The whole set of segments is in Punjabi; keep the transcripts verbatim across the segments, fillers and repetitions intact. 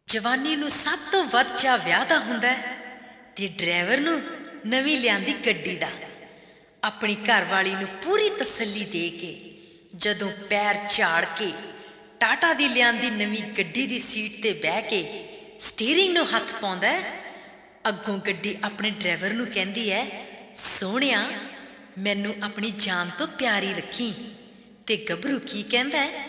ਜਵਾਨੀ ਨੂੰ ਸਭ ਤੋਂ ਵੱਧ ਚਾਅ ਵਿਆਹ ਦਾ ਹੁੰਦਾ ਤੇ ਡਰਾਈਵਰ ਨੂੰ ਨਵੀਂ ਲਿਆਂਦੀ ਗੱਡੀ ਦਾ। ਆਪਣੀ ਘਰਵਾਲੀ ਨੂੰ ਪੂਰੀ ਤਸੱਲੀ ਦੇ ਕੇ ਜਦੋਂ ਪੈਰ ਝਾੜ ਕੇ ਟਾਟਾ ਦੀ ਲਿਆਂਦੀ ਨਵੀਂ ਗੱਡੀ ਦੀ ਸੀਟ ਤੇ ਬਹਿ ਕੇ ਸਟੀਅਰਿੰਗ ਨੂੰ ਹੱਥ ਪਾਉਂਦਾ, ਅੱਗੋਂ ਗੱਡੀ ਆਪਣੇ ਡਰਾਈਵਰ ਨੂੰ ਕਹਿੰਦੀ ਹੈ, ਸੋਹਣਿਆ ਮੈਨੂੰ ਆਪਣੀ ਜਾਨ ਤੋਂ ਪਿਆਰੀ ਰੱਖੀ। ਤੇ ਗੱਭਰੂ ਕੀ ਕਹਿੰਦਾ ਹੈ?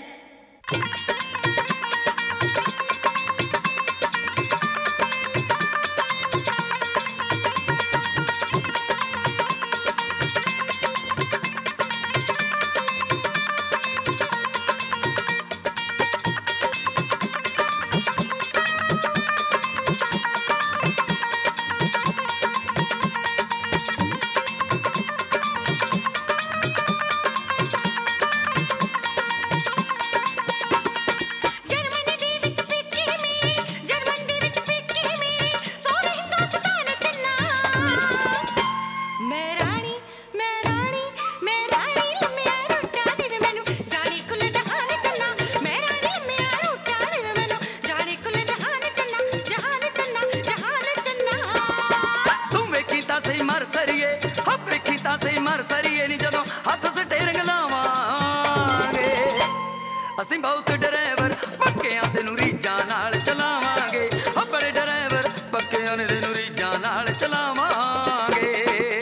ਅਸੀਂ ਬਹੁਤ ਡਰਾਈਵਰ ਪੱਕਿਆਂ ਤੈਨੂੰ ਰੀਝਾਂ ਨਾਲ ਚਲਾਵਾਂਗੇ, ਬੜੇ ਡਰਾਈਵਰ ਪੱਕਿਆਂ ਨੇ ਤੈਨੂੰ ਰੀਝਾਂ ਨਾਲ ਚਲਾਵਾਂਗੇ।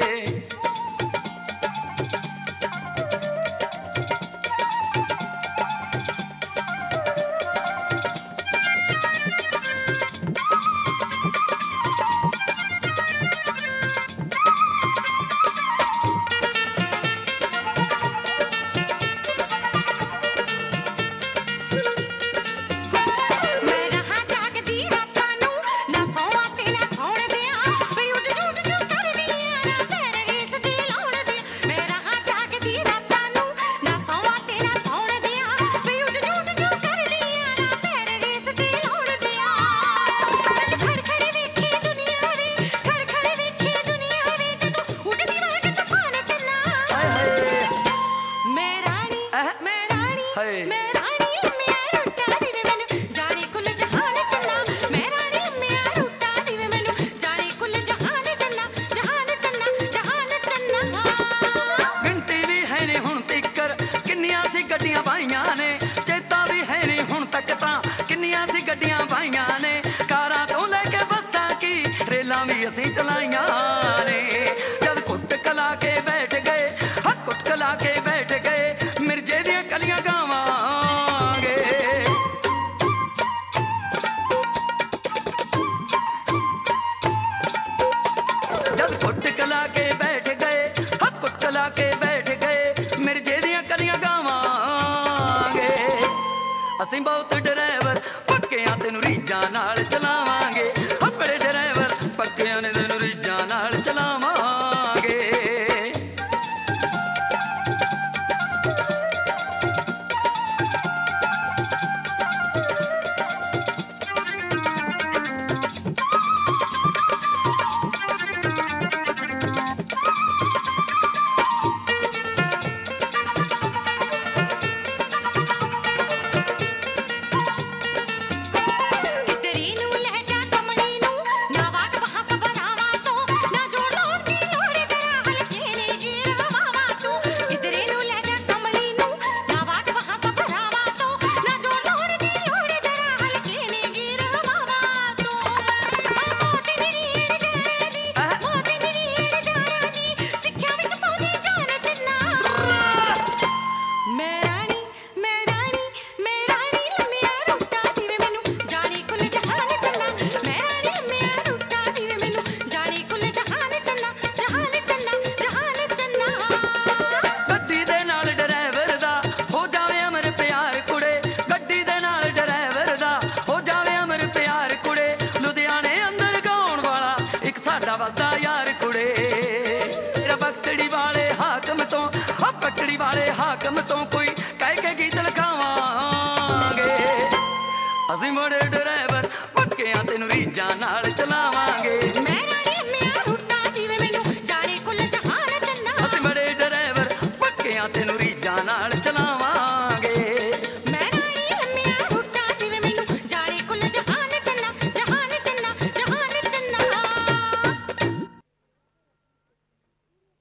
ਗੱਡੀਆਂ ਪਾਈਆਂ ਨੇ ਚੇਤਾ ਵੀ ਹੈ ਨੀ ਹੁਣ ਤੱਕ ਤਾਂ ਕਿੰਨੀਆਂ ਸੀ ਗੱਡੀਆਂ ਪਾਈਆਂ ਨੇ, ਕਾਰਾਂ ਤੋਂ ਲੈ ਕੇ ਬੱਸਾਂ ਕੀ ਰੇਲਾਂ ਵੀ ਅਸੀਂ ਚਲਾਈਆਂ ਨੇ। ਜਦ ਕੁੱਟ ਕਲਾ ਕੇ ਬੈਠ ਗਏ, ਹਾਂ ਕੁੱਟ ਕਲਾ ਕੇ ਬੈਠ ਗਏ, ਮਿਰਜੇ ਦੀਆਂ ਕਲੀਆਂ ਗਾਵਾਂਗੇ। ਜਦ ਕੁੱਟ ਕਲਾ ਕੇ ਬੈਠ ਗਏ, ਹਾਂ ਕੁੱਟ ਕਲਾ ਕੇ ਬੈਠ ਗਏ, ਮਿਰਜੇ ਦੀਆਂ ਕਲੀਆਂ ਅਸੀਂ ਬਹੁਤ ਡਰਾਈਵਰ ਪੱਕਿਆਂ ਤੈਨੂੰ ਰੀਝਾਂ ਨਾਲ ਚਲਾਵਾਂਗੇ, ਬੜੇ ਡਰਾਈਵਰ ਪੱਕਿਆਂ ਨੇ ਤੈਨੂੰ ਰੀਝਾਂ ਨਾਲ ਚਲਾਵਾਂਗੇ। ਵਸਦਾ ਯਾਰ ਕੁੜੇ ਤੇਰਾ ਬਖਤੜੀ ਵਾਲੇ ਹਾਕਮ ਤੋਂ, ਹਾਂ ਬਖਤੜੀ ਵਾਲੇ ਹਾਕਮ ਤੋਂ ਕੋਈ ਕਹਿ ਕੇ ਗੀਤ ਲਿਖਾਵਾਂਗੇ। ਅਸੀਂ ਬੜੇ ਡਰਾਈਵਰ ਪੱਕਿਆਂ ਤੈਨੂੰ ਰੀਝਾਂ ਨਾਲ ਚਲਾਵਾਂਗੇ, ਮੈਂ ਰਾਣੀ ਮੇਰਾ ਰੂਟਾ ਦੀ ਵੇ ਮੈਨੂੰ ਜਾਣੇ ਕੁੱਲ ਜਹਾਨ ਚੰਨਾ। ਅਸੀਂ ਬੜੇ ਡਰਾਈਵਰ ਪੱਕਿਆਂ ਤੈਨੂੰ ਰੀਝਾਂ ਨਾਲ ਚਲਾਵਾਂਗੇ।